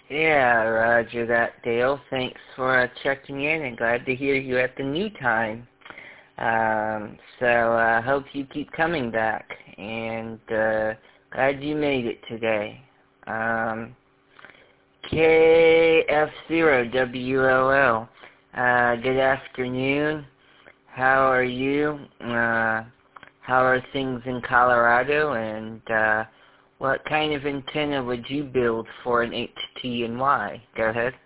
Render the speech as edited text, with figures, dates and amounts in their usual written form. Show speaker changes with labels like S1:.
S1: Yeah, roger that, Dale. Thanks for checking in and glad to hear you at the new time. So hope you keep coming back and glad you made it today. KF0WLL. Good afternoon. How are you? How are things in Colorado? And what kind of antenna would you build for an HT and why? Go ahead.